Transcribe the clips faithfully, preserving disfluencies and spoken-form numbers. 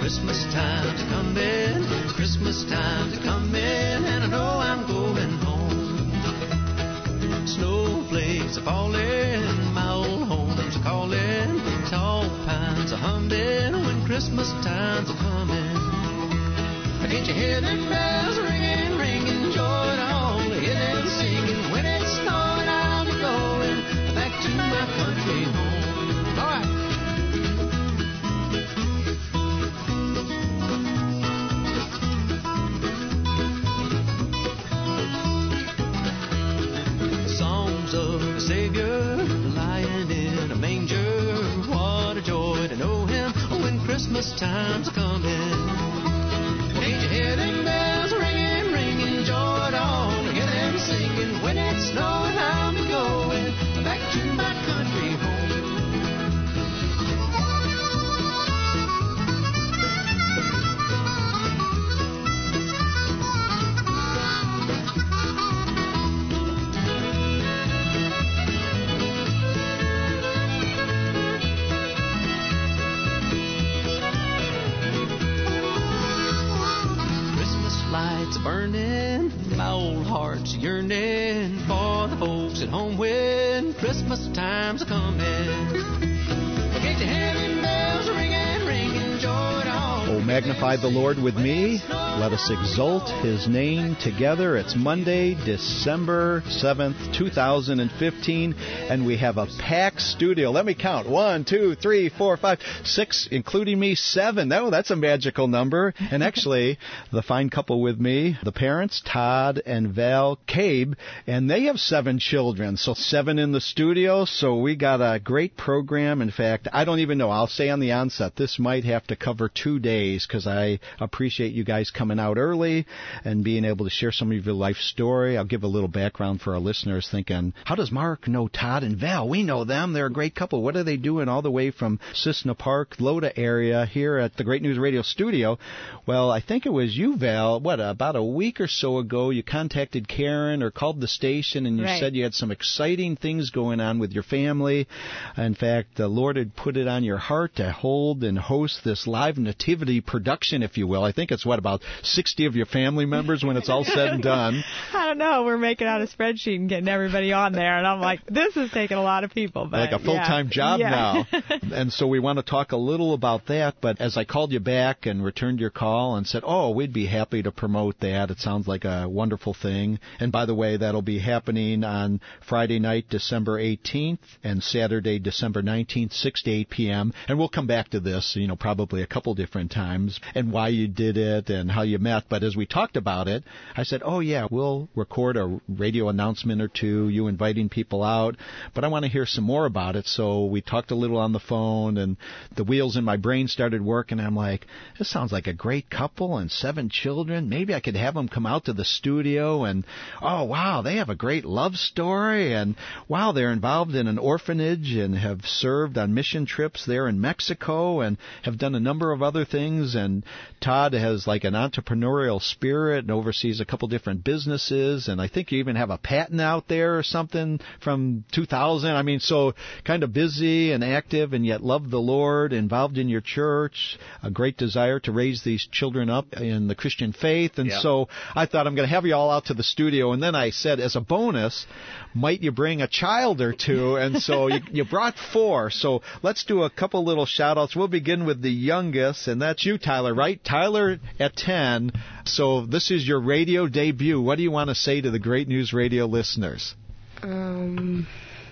Christmas time's coming, Christmas time's coming, and I know I'm going home. Snowflakes are falling, my old home's calling, tall pines are humming when Christmas time's coming. Can't you hear them bells ringing, ringing, joy to all, hear them singing, when it's snowing I'll be going back to my country home. All right. Songs of the Savior lying in a manger, what a joy to know him when Christmas time's coming. Can't you hear them bells ringing, ringing, joy to all, hear them singing, when it's snowing I'll be going back to my country home. Lights burning, my old heart's yearning for the folks at home when Christmas time's coming. Can't you hear them bells ringing, ringing, joy to all. Oh, magnify the Lord with me. Let us exalt his name together. It's Monday, December seventh, two thousand fifteen, and we have a packed studio. Let me count. One, two, three, four, five, six, including me, seven. Oh, that's a magical number. And actually, the fine couple with me, the parents, Todd and Val Cabe, and they have seven children, so seven in the studio. So we got a great program. In fact, I don't even know. I'll say on the onset, this might have to cover two days because I appreciate you guys coming out early and being able to share some of your life story. I'll give a little background for our listeners thinking, how does Mark know Todd and Val? We know them. They're a great couple. What are they doing all the way from Cissna Park, Loda area here at the Great News Radio studio? Well, I think it was you, Val, what, about a week or so ago, you contacted Karen or called the station and you right. said you had some exciting things going on with your family. In fact, the Lord had put it on your heart to hold and host this live nativity production, if you will. I think it's, what, about sixty of your family members when it's all said and done. I don't know. We're making out a spreadsheet and getting everybody on there, and I'm like, this is taking a lot of people. But like a full-time yeah. job yeah. now. And so we want to talk a little about that, but as I called you back and returned your call and said, oh, we'd be happy to promote that. It sounds like a wonderful thing. And by the way, that'll be happening on Friday night, December eighteenth, and Saturday, December nineteenth, six to eight p.m. And we'll come back to this, you know, probably a couple different times, and why you did it and how you met. But as we talked about it, I said, oh, yeah, we'll record a radio announcement or two, you inviting people out, but I want to hear some more about it. So we talked a little on the phone, and the wheels in my brain started working. I'm like, this sounds like a great couple and seven children. Maybe I could have them come out to the studio, and, oh, wow, they have a great love story, and, wow, they're involved in an orphanage and have served on mission trips there in Mexico and have done a number of other things, and Todd has like an entrepreneurial spirit and oversees a couple different businesses, and I think you even have a patent out there or something from two thousand. I mean, so kind of busy and active and yet love the Lord, involved in your church, a great desire to raise these children up in the Christian faith. And yep. so I thought I'm going to have you all out to the studio, and then I said, as a bonus, might you bring a child or two? And so you, you brought four. So let's do a couple little shout-outs. We'll begin with the youngest, and that's you, Tyler, right? Tyler at ten. So this is your radio debut. What do you want to say to the Great News Radio listeners? Um,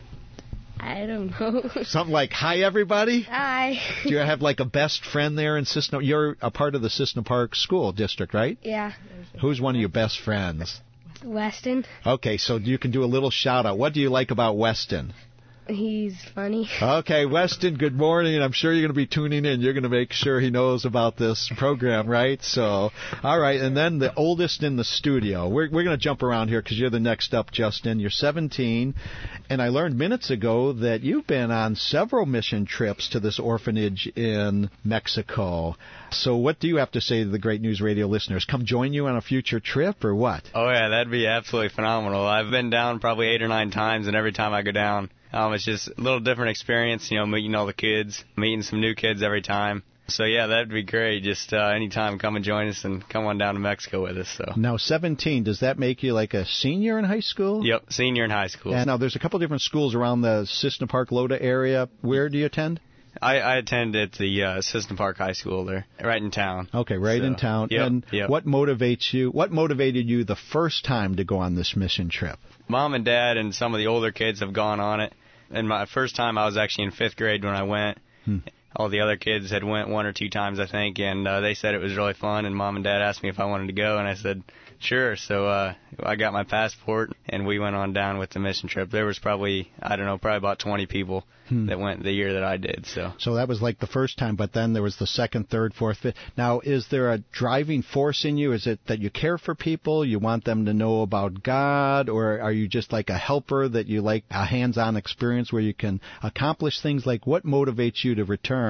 I don't know. Something like, hi, everybody? Hi. Do you have like a best friend there in Cissna? You're a part of the Cissna Park School District, right? Yeah. Who's one of your best friends? Weston. Okay, so you can do a little shout-out. What do you like about Weston? He's funny. Okay, Weston, good morning. I'm sure you're going to be tuning in. You're going to make sure he knows about this program, right? So, all right, and then the oldest in the studio. We're, we're going to jump around here because you're the next up, Justin. You're seventeen, and I learned minutes ago that you've been on several mission trips to this orphanage in Mexico. So what do you have to say to the Great News Radio listeners? Come join you on a future trip or what? Oh, yeah, that'd be absolutely phenomenal. I've been down probably eight or nine times, and every time I go down, Um, it's just a little different experience, you know, meeting all the kids, meeting some new kids every time. So, yeah, that'd be great. Just uh, anytime, come and join us and come on down to Mexico with us. So. Now, seventeen, does that make you like a senior in high school? Yep, senior in high school. And now, there's a couple different schools around the Cissna Park, Loda area. Where do you attend? I, I attend at the uh, Cissna Park High School there, right in town. Okay, right so, in town. Yep, and yep. what motivates you? What motivated you the first time to go on this mission trip? Mom and Dad and some of the older kids have gone on it. And my first time, I was actually in fifth grade when I went. Hmm. All the other kids had went one or two times, I think, and uh, they said it was really fun. And Mom and Dad asked me if I wanted to go, and I said, sure. So uh, I got my passport, and we went on down with the mission trip. There was probably, I don't know, probably about twenty people hmm. that went the year that I did. So so that was like the first time, but then there was the second, third, fourth, fifth. Now, is there a driving force in you? Is it that you care for people, you want them to know about God, or are you just like a helper that you like a hands-on experience where you can accomplish things? Like, what motivates you to return?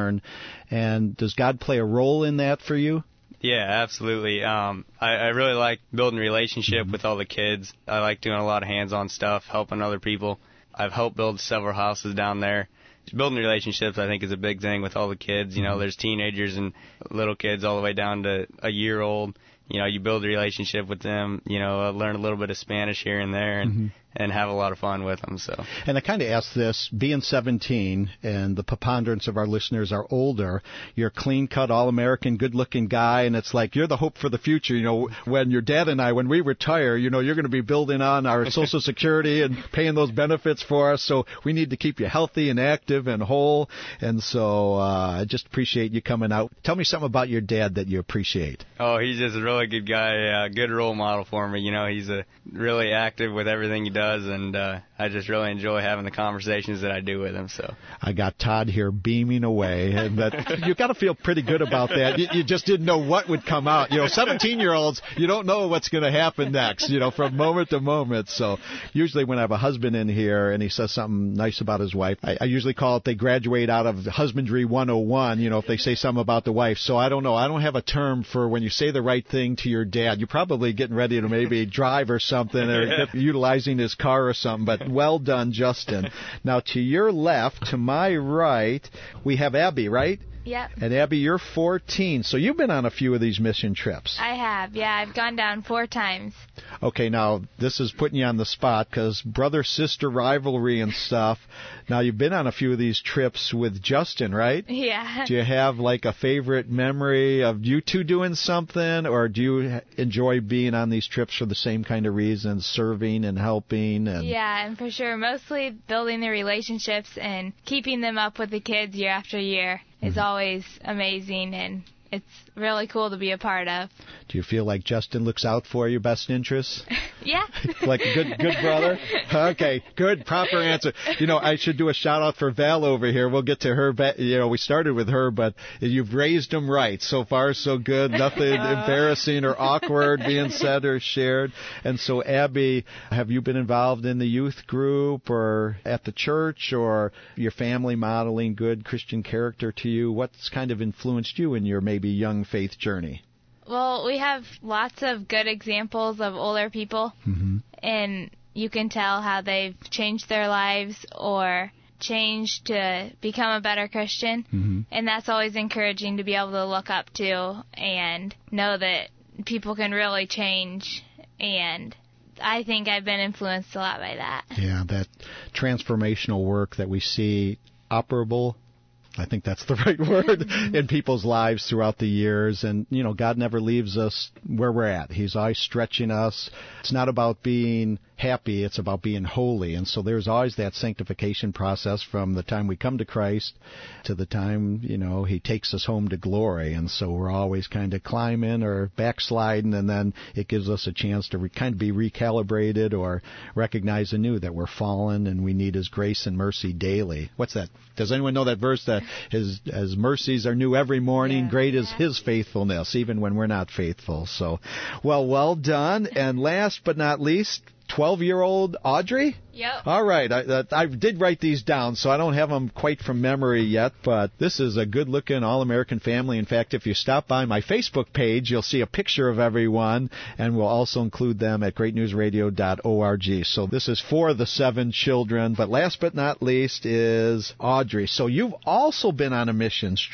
And does God play a role in that for you? Yeah, absolutely. Um, I, I really like building a relationship mm-hmm. with all the kids. I like doing a lot of hands-on stuff, helping other people. I've helped build several houses down there. Building relationships, I think, is a big thing with all the kids. You know, there's teenagers and little kids all the way down to a year old. You know, you build a relationship with them, you know, learn a little bit of Spanish here and there, and, mm-hmm. and have a lot of fun with them. So. And I kind of asked this, being seventeen, and the preponderance of our listeners are older, you're a clean-cut, all-American, good-looking guy, and it's like you're the hope for the future. You know, when your dad and I, when we retire, you know, you're going to be building on our Social Security and paying those benefits for us, so we need to keep you healthy and active and whole. And so uh, I just appreciate you coming out. Tell me something about your dad that you appreciate. Oh, he's just a really good guy, a good role model for me. You know, he's a really active with everything he does, and uh, I just really enjoy having the conversations that I do with him. So I got Todd here beaming away, and that you got to feel pretty good about that. You, you just didn't know what would come out. You know, seventeen-year-olds, you don't know what's going to happen next. You know, from moment to moment. So usually when I have a husband in here and he says something nice about his wife, I, I usually call it they graduate out of Husbandry one oh one. You know, if they say something about the wife. So I don't know. I don't have a term for when you say the right thing to your dad. You're probably getting ready to maybe drive or something, or utilizing his car or something, but well done, Justin. Now, to your left, to my right, we have Abby, right? Yep. And Abby, you're fourteen, so you've been on a few of these mission trips. I have, yeah. I've gone down four times. Okay, now, this is putting you on the spot because brother-sister rivalry and stuff. Now, you've been on a few of these trips with Justin, right? Yeah. Do you have, like, a favorite memory of you two doing something, or do you enjoy being on these trips for the same kind of reasons, serving and helping? And yeah, and for sure, mostly building the relationships and keeping them up with the kids year after year is always amazing, and it's really cool to be a part of. Do you feel like Justin looks out for your best interests? Yeah. Like a good good brother? Okay, good, proper answer. You know, I should do a shout-out for Val over here. We'll get to her. Ba- you know, we started with her, but you've raised them right. So far, so good. Nothing embarrassing or awkward being said or shared. And so, Abby, have you been involved in the youth group or at the church, or your family modeling good Christian character to you? What's kind of influenced you in your maybe young faith journey? Well, we have lots of good examples of older people, mm-hmm. and you can tell how they've changed their lives or changed to become a better Christian, mm-hmm. and that's always encouraging to be able to look up to and know that people can really change, and I think I've been influenced a lot by that. Yeah, that transformational work that we see operable, I think that's the right word, in people's lives throughout the years. And, you know, God never leaves us where we're at. He's always stretching us. It's not about being happy, it's about being holy. And so there's always that sanctification process from the time we come to Christ to the time, you know, He takes us home to glory. And so we're always kind of climbing or backsliding, and then it gives us a chance to re- kind of be recalibrated or recognize anew that we're fallen and we need His grace and mercy daily. What's that? Does anyone know that verse, that His, His mercies are new every morning? Yeah. Great is His faithfulness, even when we're not faithful. So, well, well done. And last but not least, twelve-year-old Audrey? Yep. All right. I, I did write these down, so I don't have them quite from memory yet, but this is a good-looking all-American family. In fact, if you stop by my Facebook page, you'll see a picture of everyone, and we'll also include them at great news radio dot org. So this is for the seven children, but last but not least is Audrey. So you've also been on a missions trip.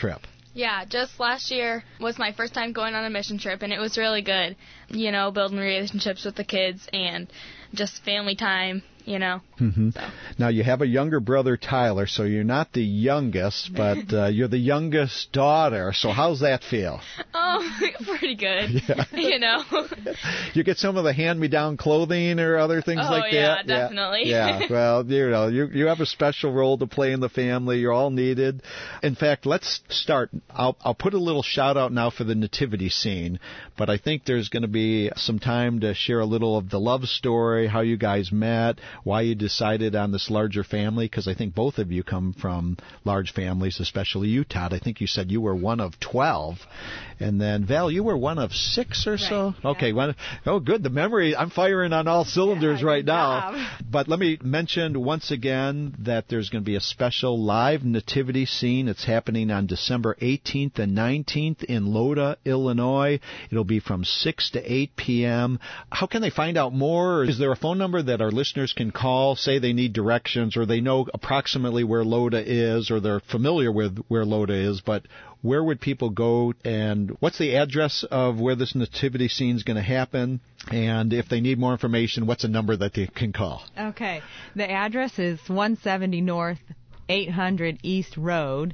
Yeah, just last year was my first time going on a mission trip, and it was really good. You know, building relationships with the kids and just family time, you know. Mm-hmm. So. Now, you have a younger brother, Tyler, so you're not the youngest, but uh, you're the youngest daughter. So how's that feel? Oh, pretty good. Yeah. You know. You get some of the hand-me-down clothing or other things oh, like yeah, that? Definitely. Yeah, yeah. Well, you know, you you have a special role to play in the family. You're all needed. In fact, let's start. I'll, I'll put a little shout-out now for the nativity scene, but I think there's going to be some time to share a little of the love story, how you guys met, why you decided on this larger family, because I think both of you come from large families, especially you, Todd. I think you said you were one of twelve. And then, Val, you were one of six or so? Right, yeah. Okay. One, oh, good. The memory, I'm firing on all cylinders yeah, right now. job. But let me mention once again that there's going to be a special live nativity scene. It's happening on December eighteenth and nineteenth in Loda, Illinois. It'll be from six to eight p.m. How can they find out more? Is there a phone number that our listeners can call, say they need directions, or they know approximately where Loda is, or they're familiar with where Loda is, but where would people go, and what's the address of where this nativity scene is going to happen? And if they need more information, what's a number that they can call? Okay. The address is one seventy North eight hundred East Road,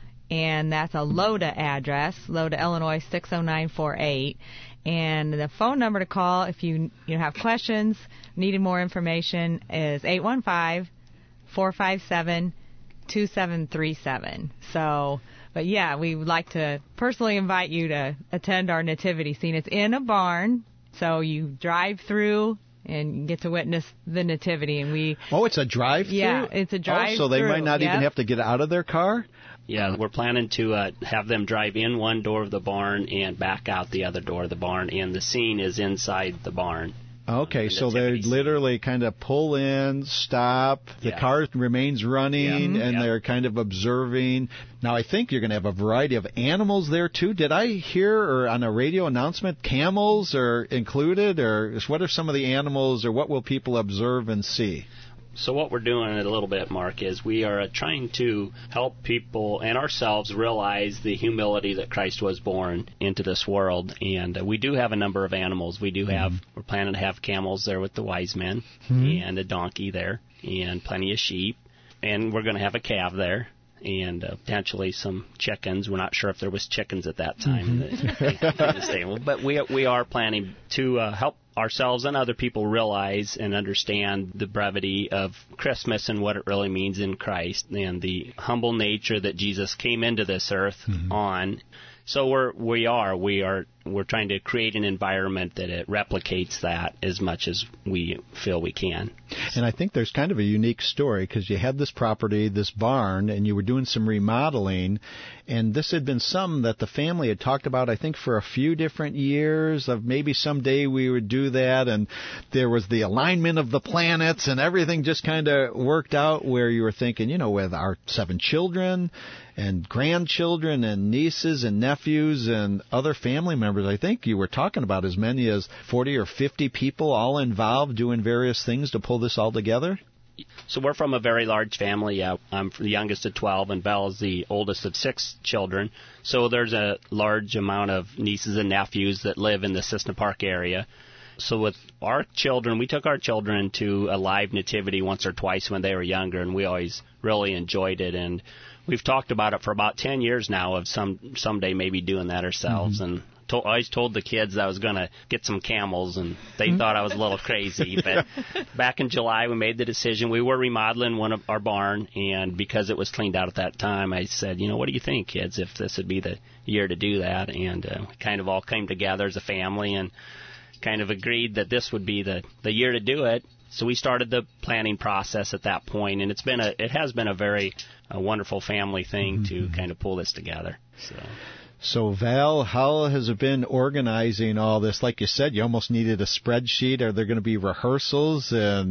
and that's a Loda address, Loda, Illinois six oh nine four eight. And the phone number to call if you you have questions, needed more information, is eight one five, four five seven, two seven three seven. So... But, yeah, we would like to personally invite you to attend our nativity scene. It's in a barn, so you drive through and you get to witness the nativity. And we Oh, it's a drive-through? Yeah, it's a drive-through. Oh, so they might not yep. even have to get out of their car? Yeah, we're planning to uh, have them drive in one door of the barn and back out the other door of the barn, and the scene is inside the barn. Okay, the so they literally kind of pull in, stop, the yeah. car car remains running, yeah. and yeah. they're kind of observing. Now, I think you're going to have a variety of animals there, too. Did I hear or on a radio announcement camels are included, or what are some of the animals, or what will people observe and see? So what we're doing a little bit, Mark, is we are uh, trying to help people and ourselves realize the humility that Christ was born into this world. And uh, we do have a number of animals. We do have, mm-hmm. we're planning to have camels there with the wise men, mm-hmm. and a donkey there, and plenty of sheep. And we're going to have a calf there, and uh, potentially some chickens. We're not sure if there was chickens at that time mm-hmm. in, the, in the stable. But we, we are planning to uh, help ourselves and other people realize and understand the brevity of Christmas and what it really means in Christ, and the humble nature that Jesus came into this earth mm-hmm. on. So we're we are we are we're trying to create an environment that it replicates that as much as we feel we can. And I think there's kind of a unique story, because you had this property, this barn, and you were doing some remodeling, and this had been something that the family had talked about, I think, for a few different years, of maybe someday we would do that, and there was the alignment of the planets, and everything just kind of worked out where you were thinking, you know, with our seven children and grandchildren and nieces and nephews and other family members, I think you were talking about as many as forty or fifty people all involved doing various things to pull this all together? So we're from a very large family. Uh, I'm the youngest of twelve, and Belle is the oldest of six children. So there's a large amount of nieces and nephews that live in the Cissna Park area. So with our children, we took our children to a live nativity once or twice when they were younger, and we always really enjoyed it. And we've talked about it for about ten years now, of some someday maybe doing that ourselves. Mm-hmm. And to, I always told the kids I was going to get some camels, and they mm-hmm. thought I was a little crazy. But back in July, we made the decision. We were remodeling one of our barn, and because it was cleaned out at that time, I said, you know, what do you think, kids, if this would be the year to do that? And uh, we kind of all came together as a family and kind of agreed that this would be the, the year to do it. So we started the planning process at that point, and it's been a it has been a very a wonderful family thing mm-hmm. to kind of pull this together. So. So, Val, how has it been organizing all this? Like you said, you almost needed a spreadsheet. Are there going to be rehearsals? And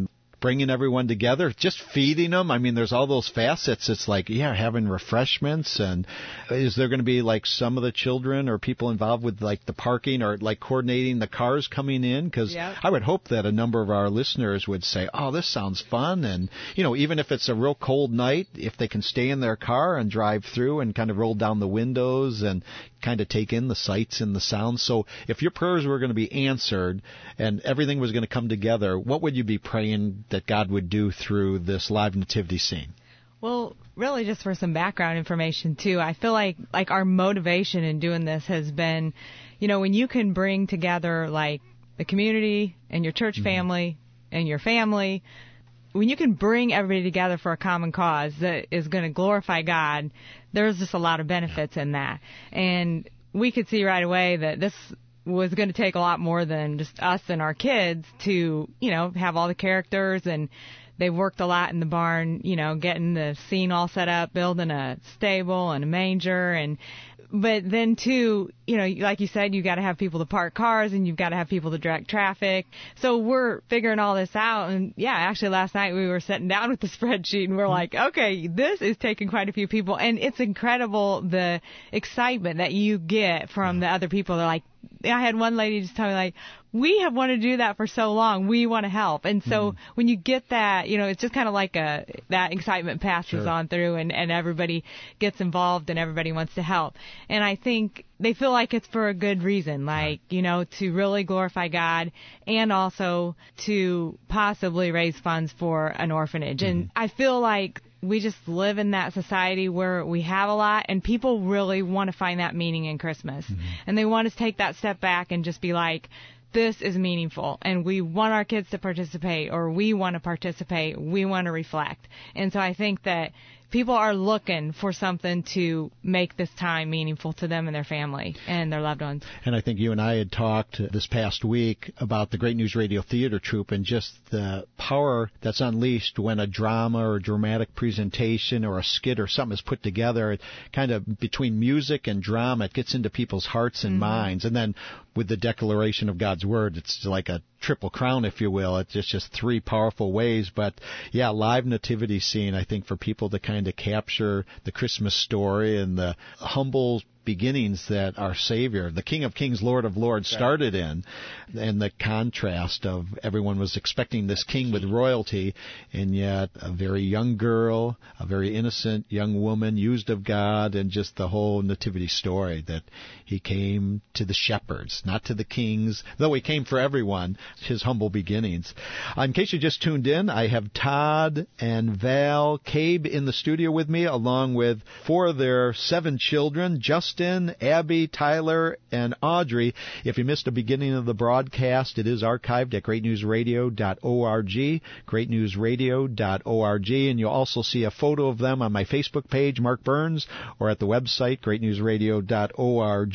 bringing everyone together, just feeding them. I mean, there's all those facets. It's like, yeah, having refreshments. And is there going to be like some of the children or people involved with like the parking or like coordinating the cars coming in? Because yep. I would hope that a number of our listeners would say, oh, this sounds fun. And, you know, even if it's a real cold night, if they can stay in their car and drive through and kind of roll down the windows and kind of take in the sights and the sounds. So if your prayers were going to be answered and everything was going to come together, what would you be praying that God would do through this live nativity scene? Well, really just for some background information, too, I feel like like our motivation in doing this has been, you know, when you can bring together, like, the community and your church mm-hmm. family and your family, when you can bring everybody together for a common cause that is going to glorify God, there's just a lot of benefits in that. And we could see right away that this was going to take a lot more than just us and our kids to, you know, have all the characters. And they worked a lot in the barn, you know, getting the scene all set up, building a stable and a manger. And but then, too, you know, like you said, you've got to have people to park cars and you've got to have people to direct traffic. So we're figuring all this out. And, yeah, actually last night we were sitting down with the spreadsheet and we're like, okay, this is taking quite a few people. And it's incredible the excitement that you get from the other people. They're like, I had one lady just tell me, like, we have wanted to do that for so long. We want to help. And so mm. when you get that, you know, it's just kind of like a that excitement passes sure. on through and, and everybody gets involved and everybody wants to help. And I think they feel like it's for a good reason, like, you know, to really glorify God and also to possibly raise funds for an orphanage. Mm. And I feel like we just live in that society where we have a lot, and people really want to find that meaning in Christmas. Mm-hmm. And they want to take that step back and just be like, this is meaningful, and we want our kids to participate, or we want to participate, we want to reflect. And so I think that people are looking for something to make this time meaningful to them and their family and their loved ones. And I think you and I had talked this past week about the Great News Radio Theater Troupe and just the power that's unleashed when a drama or a dramatic presentation or a skit or something is put together. It kind of, between music and drama, it gets into people's hearts and mm-hmm. minds. And then with the declaration of God's Word, it's like a triple crown, if you will. It's just, just three powerful ways. But, yeah, live nativity scene, I think, for people to kind of capture the Christmas story and the humble beginnings that our Savior, the King of Kings, Lord of Lords, started in, and the contrast of everyone was expecting this king with royalty, and yet a very young girl, a very innocent young woman used of God, and just the whole nativity story that he came to the shepherds, not to the kings, though he came for everyone, his humble beginnings. In case you just tuned in, I have Todd and Val Cabe in the studio with me, along with four of their seven children, Justin, Abby, Tyler, and Audrey. If you missed the beginning of the broadcast, it is archived at great news radio dot org, great news radio dot org, and you'll also see a photo of them on my Facebook page, Mark Burns, or at the website, great news radio dot org.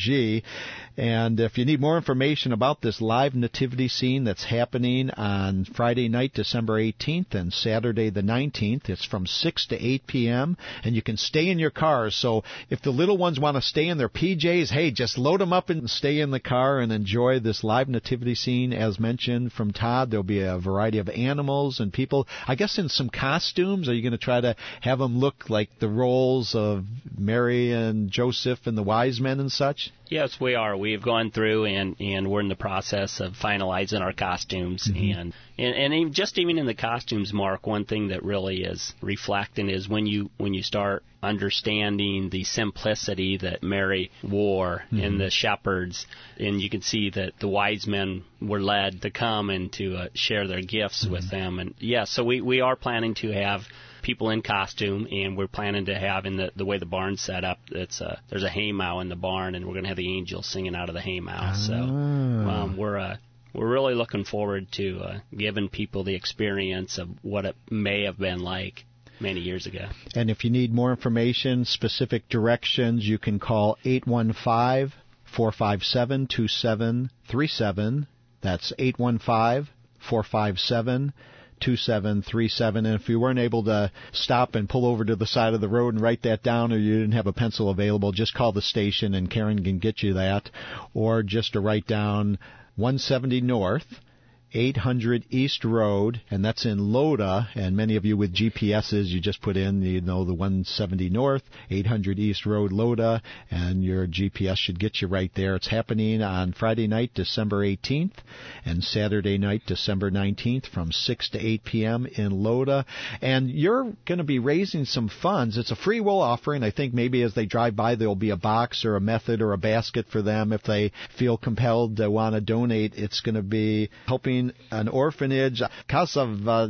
And if you need more information about this live nativity scene that's happening on Friday night, December eighteenth, and Saturday the nineteenth, it's from six to eight p.m., and you can stay in your cars. So if the little ones want to stay in their P Js, hey, just load them up and stay in the car and enjoy this live nativity scene. As mentioned from Todd, there'll be a variety of animals and people, I guess in some costumes. Are you going to try to have them look like the roles of Mary and Joseph and the wise men and such? Yes, we are. We've gone through and, and we're in the process of finalizing our costumes. Mm-hmm. And, and and even, just even in the costumes, Mark, one thing that really is reflecting is when you when you start understanding the simplicity that Mary wore mm-hmm. and the shepherds, and you can see that the wise men were led to come and to uh, share their gifts mm-hmm. with them. And yeah, so we, we are planning to have people in costume, and we're planning to have, in the the way the barn's set up, it's a, there's a haymow in the barn, and we're going to have the angels singing out of the haymow. Ah. So um, we're uh, we're really looking forward to uh, giving people the experience of what it may have been like many years ago. And if you need more information, specific directions, you can call eight one five, four five seven, two seven three seven. That's eight one five, four five seven, two seven three seven. And if you weren't able to stop and pull over to the side of the road and write that down, or you didn't have a pencil available, just call the station and Karen can get you that. Or just to write down one seventy North, eight hundred East Road, and that's in Loda. And many of you with G P S's, you just put in, you know, the one seventy North, eight hundred East Road, Loda, and your G P S should get you right there. It's happening on Friday night, December eighteenth, and Saturday night, December nineteenth, from six to eight p.m. in Loda. And you're going to be raising some funds. It's a free will offering. I think maybe as they drive by, there'll be a box or a method or a basket for them if they feel compelled to want to donate. It's going to be helping an orphanage. Casa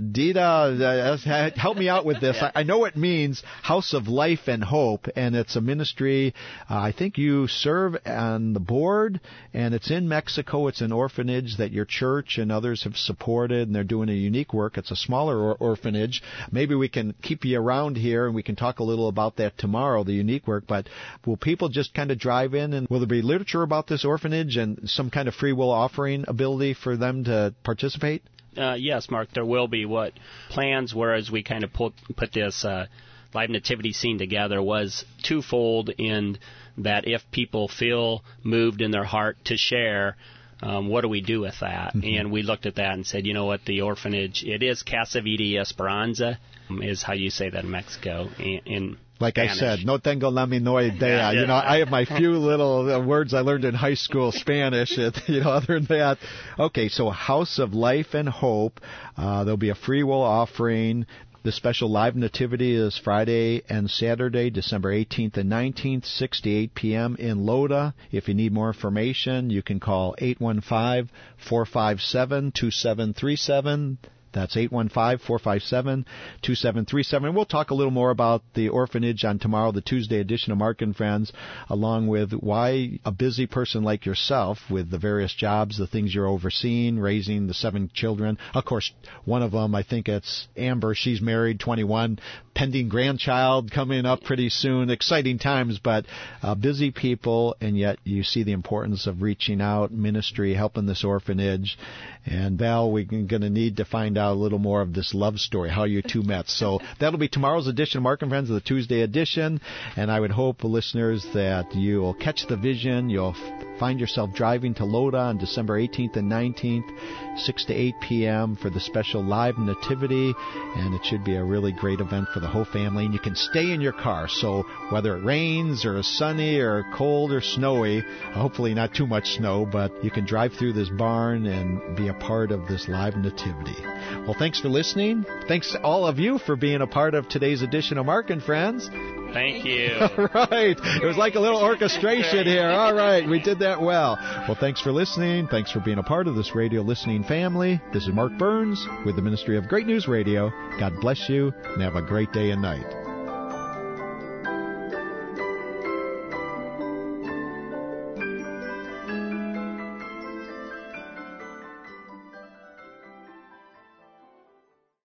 Vida, uh, help me out with this. I, I know it means House of Life and Hope, and it's a ministry. Uh, I think you serve on the board, and it's in Mexico. It's an orphanage that your church and others have supported, and they're doing a unique work. It's a smaller or- orphanage. Maybe we can keep you around here, and we can talk a little about that tomorrow, the unique work. But will people just kind of drive in, and will there be literature about this orphanage and some kind of free will offering ability for them to participate? Uh, yes, Mark, there will be. What plans were as we kind of put, put this uh, live nativity scene together was twofold in that if people feel moved in their heart to share, um, what do we do with that? Mm-hmm. And we looked at that and said, you know what, the orphanage, it is Casa Vida y Esperanza, um, is how you say that in Mexico. In, in Like Spanish. I said, no tengo la menor idea. Yeah, yeah. You know, I have my few little uh, words I learned in high school Spanish. It, you know, other than that, okay. So, House of Life and Hope. Uh, there'll be a free will offering. The special live nativity is Friday and Saturday, December eighteenth and nineteenth, six to eight p.m. in Loda. If you need more information, you can call eight one five, four five seven, two seven three seven. That's eight one five, four five seven, two seven three seven. And we'll talk a little more about the orphanage on tomorrow, the Tuesday edition of Mark and Friends, along with why a busy person like yourself with the various jobs, the things you're overseeing, raising the seven children. Of course, one of them, I think it's Amber. She's married, twenty-one, pending grandchild coming up pretty soon. Exciting times, but uh, busy people, and yet you see the importance of reaching out, ministry, helping this orphanage. And Val, we're going to need to find out a little more of this love story, how you two met. So that'll be tomorrow's edition of Mark and Friends, the Tuesday edition. And I would hope, listeners, that you'll catch the vision. You'll find yourself driving to Loda on December eighteenth and nineteenth, six to eight p.m. for the special live nativity. And it should be a really great event for the whole family. And you can stay in your car. So whether it rains or is sunny or cold or snowy, hopefully not too much snow, but you can drive through this barn and be a part of this live nativity. Well, thanks for listening. Thanks to all of you for being a part of today's edition of Mark and Friends. Thank you. All right. It was like a little orchestration here. All right. We did that well. Well, thanks for listening. Thanks for being a part of this radio listening family. This is Mark Burns with the Ministry of Great News Radio. God bless you and have a great day and night.